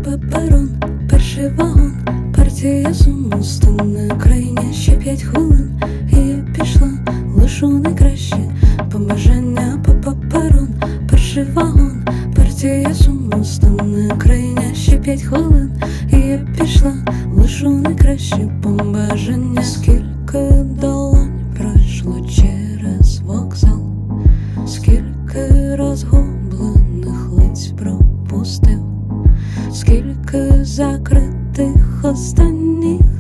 перон, перший вагон, партія суму стане крайня. Ще 5 хвилин, і я пішла, лишу найкраще побажання. Перон, перший вагон, партія суму стане крайня. Ще 5 хвилин, і я пішла, лишу найкраще побажання. Скільки долонь пройшло через вокзал, скільки розгублених лиць пропустив, скільки закритих останніх